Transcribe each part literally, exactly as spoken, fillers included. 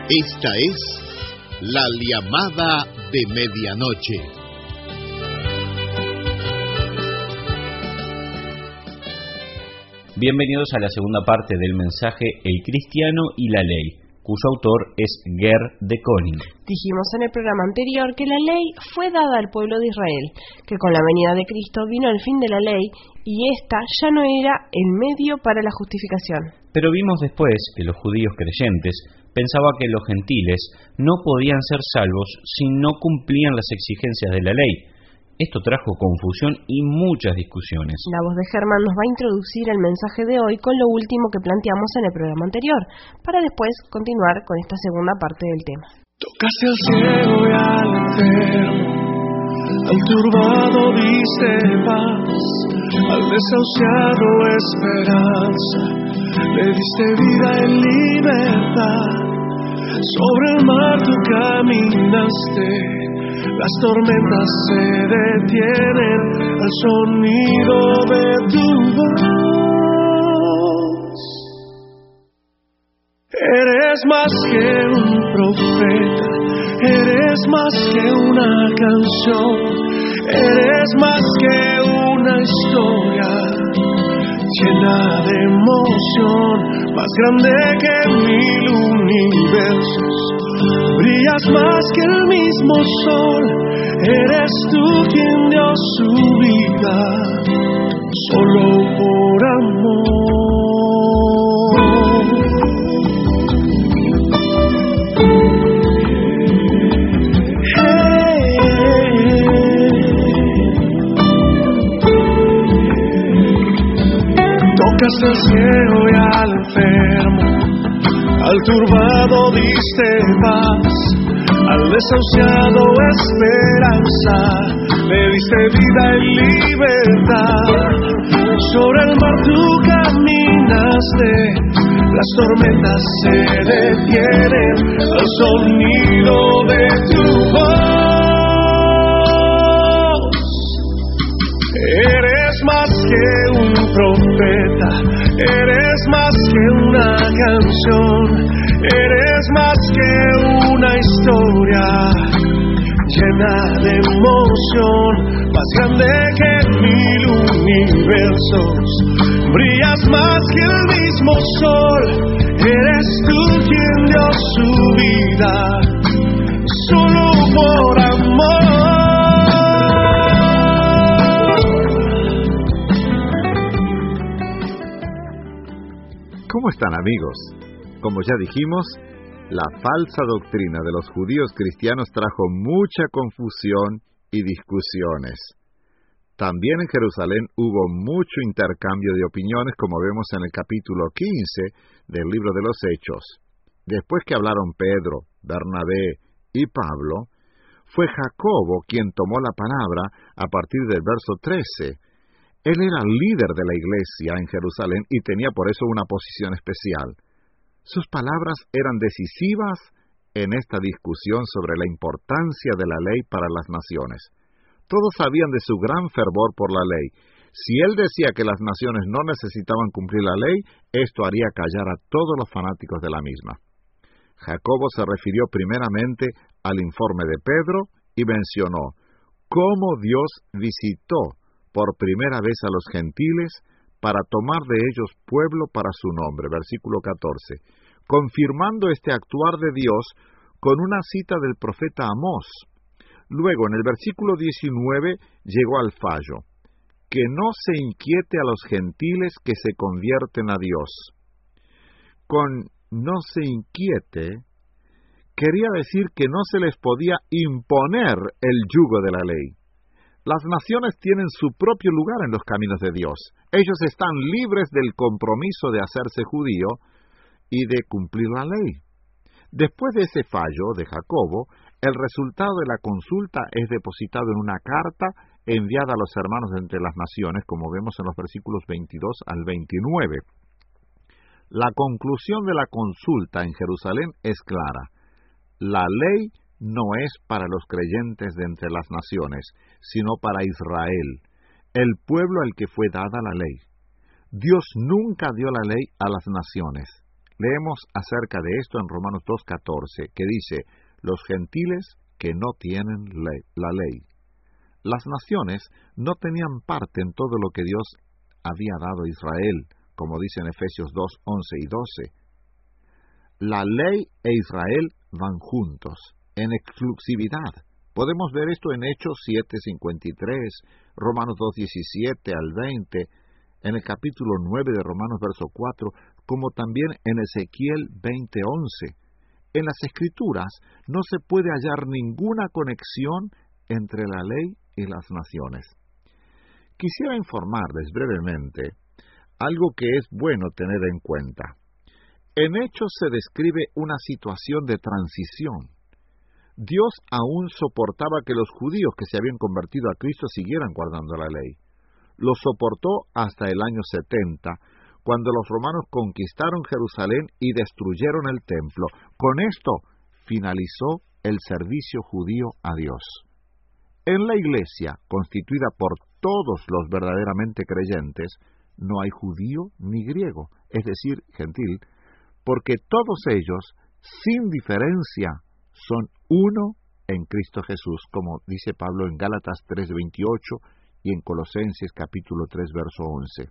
Esta es la llamada de medianoche. Bienvenidos a la segunda parte del mensaje El Cristiano y la Ley, cuyo autor es Ger de Koning. Dijimos en el programa anterior que la ley fue dada al pueblo de Israel, que con la venida de Cristo vino el fin de la ley y esta ya no era el medio para la justificación. Pero vimos después que los judíos creyentes pensaban que los gentiles no podían ser salvos si no cumplían las exigencias de la ley. Esto trajo confusión y muchas discusiones. La voz de Germán nos va a introducir el mensaje de hoy con lo último que planteamos en el programa anterior, para después continuar con esta segunda parte del tema. Tocaste al ciego y al enfermo, al turbado diste paz, al desahuciado esperanza, le diste vida en libertad. Sobre el mar tú caminaste, las tormentas se detienen al sonido de tu voz. Eres más que un profeta, eres más que una canción, eres más que una historia llena de emoción, más grande que mil universos. Brillas más que el mismo sol, eres tú quien dio su vida, solo por amor. Hey, tocas al ciego y al enfermo, al turbado diste paz, al desahuciado esperanza, le diste vida y libertad. Sobre el mar tú caminaste, las tormentas se detienen al sonido de tu voz. Eres más que un profeta, eres más que una canción, eres más que una historia llena de emoción, más grande que mil universos. Brillas más que el mismo sol, eres tú quien dio su vida, solo por amor. ¿Cómo están, amigos? Como ya dijimos, la falsa doctrina de los judíos cristianos trajo mucha confusión y discusiones. También en Jerusalén hubo mucho intercambio de opiniones, como vemos en el capítulo quince del libro de los Hechos. Después que hablaron Pedro, Bernabé y Pablo, fue Jacobo quien tomó la palabra a partir del verso trece. Él era líder de la iglesia en Jerusalén y tenía por eso una posición especial. Sus palabras eran decisivas en esta discusión sobre la importancia de la ley para las naciones. Todos sabían de su gran fervor por la ley. Si él decía que las naciones no necesitaban cumplir la ley, esto haría callar a todos los fanáticos de la misma. Jacobo se refirió primeramente al informe de Pedro y mencionó cómo Dios visitó por primera vez a los gentiles para tomar de ellos pueblo para su nombre, versículo catorce, confirmando este actuar de Dios con una cita del profeta Amós. Luego, en el versículo diecinueve, llegó al fallo, que no se inquiete a los gentiles que se convierten a Dios. Con no se inquiete, quería decir que no se les podía imponer el yugo de la ley. Las naciones tienen su propio lugar en los caminos de Dios. Ellos están libres del compromiso de hacerse judío y de cumplir la ley. Después de ese fallo de Jacobo, el resultado de la consulta es depositado en una carta enviada a los hermanos de entre las naciones, como vemos en los versículos veintidós al veintinueve. La conclusión de la consulta en Jerusalén es clara. La ley no es para los creyentes de entre las naciones, sino para Israel, el pueblo al que fue dada la ley. Dios nunca dio la ley a las naciones. Leemos acerca de esto en Romanos dos catorce, que dice, los gentiles que no tienen ley, la ley. Las naciones no tenían parte en todo lo que Dios había dado a Israel, como dice en Efesios dos once y doce. La ley e Israel van juntos, en exclusividad. Podemos ver esto en Hechos siete cincuenta y tres, Romanos dos diecisiete al veinte, en el capítulo nueve de Romanos verso cuatro, como también en Ezequiel veinte once. En las Escrituras no se puede hallar ninguna conexión entre la ley y las naciones. Quisiera informarles brevemente algo que es bueno tener en cuenta. En Hechos se describe una situación de transición. Dios aún soportaba que los judíos que se habían convertido a Cristo siguieran guardando la ley. Lo soportó hasta el año setenta, cuando los romanos conquistaron Jerusalén y destruyeron el templo. Con esto finalizó el servicio judío a Dios. En la Iglesia, constituida por todos los verdaderamente creyentes, no hay judío ni griego, es decir, gentil, porque todos ellos, sin diferencia, son uno en Cristo Jesús, como dice Pablo en Gálatas tres veintiocho y en Colosenses capítulo tres verso once.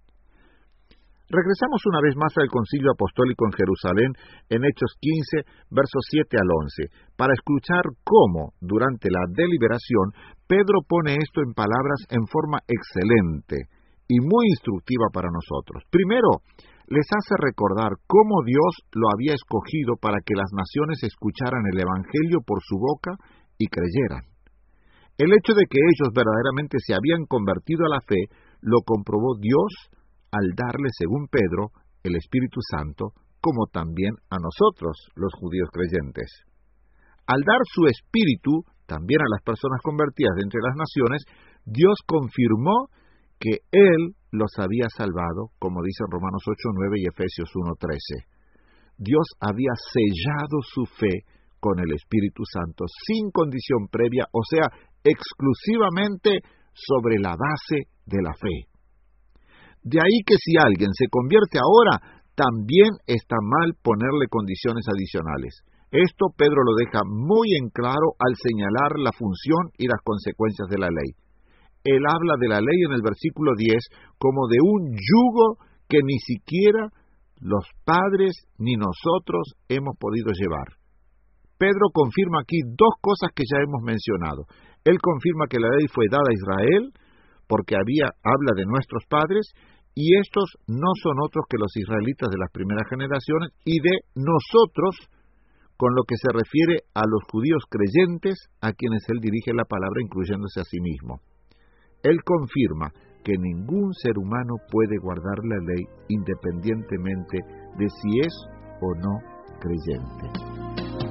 Regresamos una vez más al concilio apostólico en Jerusalén, en Hechos quince, versos siete al once, para escuchar cómo, durante la deliberación, Pedro pone esto en palabras en forma excelente y muy instructiva para nosotros. Primero, les hace recordar cómo Dios lo había escogido para que las naciones escucharan el Evangelio por su boca y creyeran. El hecho de que ellos verdaderamente se habían convertido a la fe, lo comprobó Dios al darle, según Pedro, el Espíritu Santo, como también a nosotros, los judíos creyentes. Al dar su Espíritu, también a las personas convertidas de entre las naciones, Dios confirmó que Él los había salvado, como dicen Romanos ocho nueve y Efesios uno trece. Dios había sellado su fe con el Espíritu Santo, sin condición previa, o sea, exclusivamente sobre la base de la fe. De ahí que si alguien se convierte ahora, también está mal ponerle condiciones adicionales. Esto Pedro lo deja muy en claro al señalar la función y las consecuencias de la ley. Él habla de la ley en el versículo diez como de un yugo que ni siquiera los padres ni nosotros hemos podido llevar. Pedro confirma aquí dos cosas que ya hemos mencionado. Él confirma que la ley fue dada a Israel, porque había, habla de nuestros padres, y estos no son otros que los israelitas de las primeras generaciones, y de nosotros, con lo que se refiere a los judíos creyentes, a quienes él dirige la palabra incluyéndose a sí mismo. Él confirma que ningún ser humano puede guardar la ley independientemente de si es o no creyente.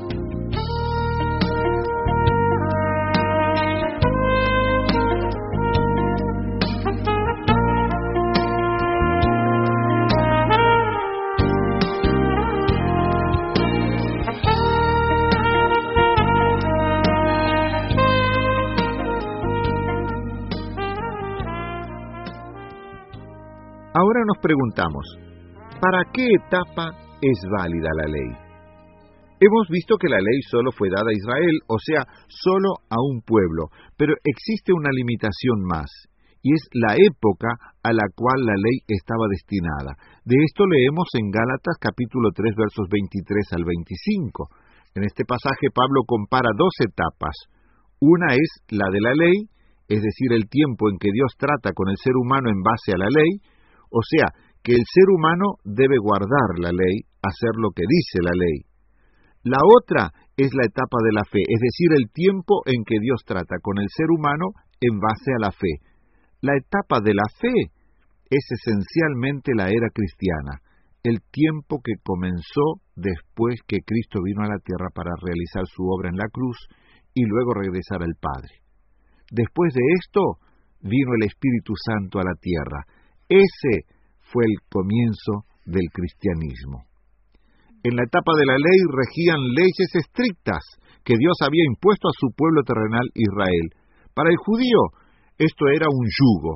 Ahora nos preguntamos, ¿para qué etapa es válida la ley? Hemos visto que la ley solo fue dada a Israel, o sea, solo a un pueblo, pero existe una limitación más, y es la época a la cual la ley estaba destinada. De esto leemos en Gálatas capítulo tres versos veintitrés al veinticinco. En este pasaje Pablo compara dos etapas. Una es la de la ley, es decir, el tiempo en que Dios trata con el ser humano en base a la ley, o sea, que el ser humano debe guardar la ley, hacer lo que dice la ley. La otra es la etapa de la fe, es decir, el tiempo en que Dios trata con el ser humano en base a la fe. La etapa de la fe es esencialmente la era cristiana, el tiempo que comenzó después que Cristo vino a la tierra para realizar su obra en la cruz y luego regresar al Padre. Después de esto, vino el Espíritu Santo a la tierra. Ese fue el comienzo del cristianismo. En la etapa de la ley regían leyes estrictas que Dios había impuesto a su pueblo terrenal Israel. Para el judío, esto era un yugo.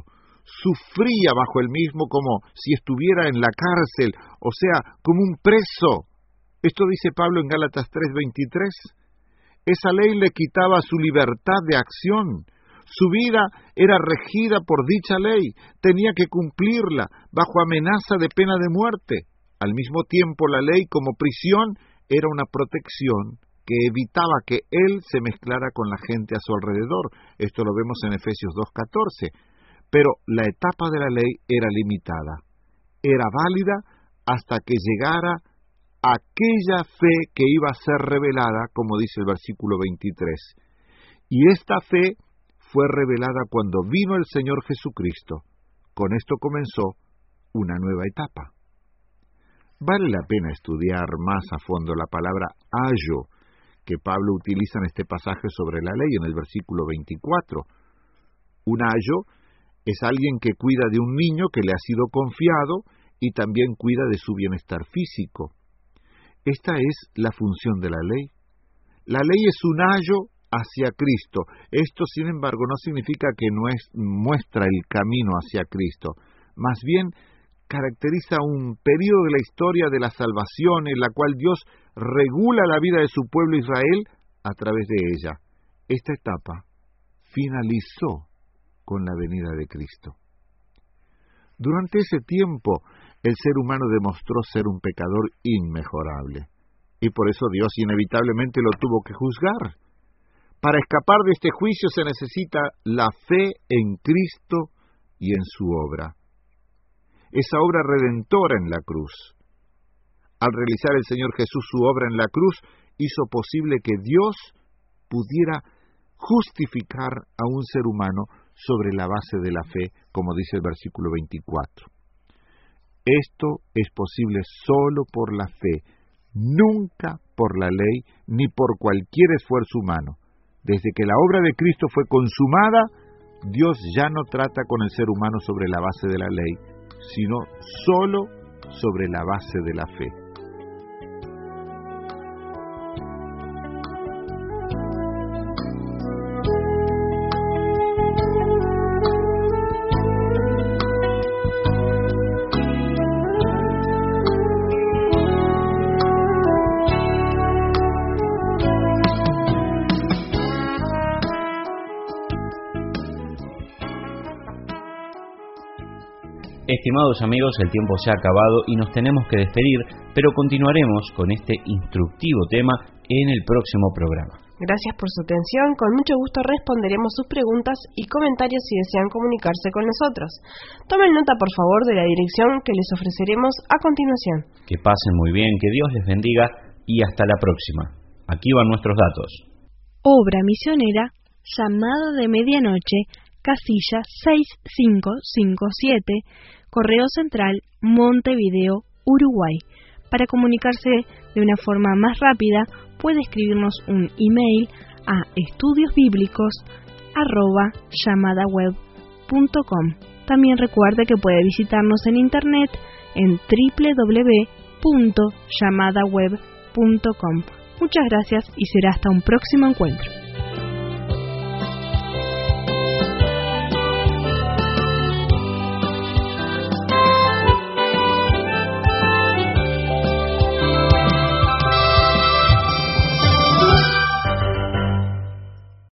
sufría bajo el mismo como si estuviera en la cárcel, o sea, como un preso. Esto dice Pablo en Gálatas tres veintitrés. Esa ley le quitaba su libertad de acción. Su vida era regida por dicha ley, tenía que cumplirla bajo amenaza de pena de muerte. Al mismo tiempo, la ley como prisión era una protección que evitaba que él se mezclara con la gente a su alrededor. Esto lo vemos en Efesios dos catorce. Pero la etapa de la ley era limitada. Era válida hasta que llegara aquella fe que iba a ser revelada, como dice el versículo veintitrés. Y esta fe fue revelada cuando vino el Señor Jesucristo. Con esto comenzó una nueva etapa. Vale la pena estudiar más a fondo la palabra ayo que Pablo utiliza en este pasaje sobre la ley en el versículo veinticuatro. Un ayo es alguien que cuida de un niño que le ha sido confiado y también cuida de su bienestar físico. Esta es la función de la ley. La ley es un ayo hacia Cristo. Esto, sin embargo, no significa que no es, muestra el camino hacia Cristo. Más bien, caracteriza un periodo de la historia de la salvación en la cual Dios regula la vida de su pueblo Israel a través de ella. Esta etapa finalizó con la venida de Cristo. Durante ese tiempo, el ser humano demostró ser un pecador inmejorable, y por eso Dios inevitablemente lo tuvo que juzgar. Para escapar de este juicio se necesita la fe en Cristo y en su obra. Esa obra redentora en la cruz. Al realizar el Señor Jesús su obra en la cruz, hizo posible que Dios pudiera justificar a un ser humano sobre la base de la fe, como dice el versículo veinticuatro. Esto es posible solo por la fe, nunca por la ley ni por cualquier esfuerzo humano. Desde que la obra de Cristo fue consumada, Dios ya no trata con el ser humano sobre la base de la ley, sino solo sobre la base de la fe. Estimados amigos, el tiempo se ha acabado y nos tenemos que despedir, pero continuaremos con este instructivo tema en el próximo programa. Gracias por su atención, con mucho gusto responderemos sus preguntas y comentarios si desean comunicarse con nosotros. Tomen nota por favor de la dirección que les ofreceremos a continuación. Que pasen muy bien, que Dios les bendiga y hasta la próxima. Aquí van nuestros datos. Obra misionera, llamada de medianoche, casilla seis cinco cinco siete, Correo Central, Montevideo, Uruguay. Para comunicarse de una forma más rápida, puede escribirnos un email a estudiosbíblicos arroba llamadaweb punto com. También recuerde que puede visitarnos en internet en doble u doble u doble u punto llamadaweb punto com. Muchas gracias y será hasta un próximo encuentro.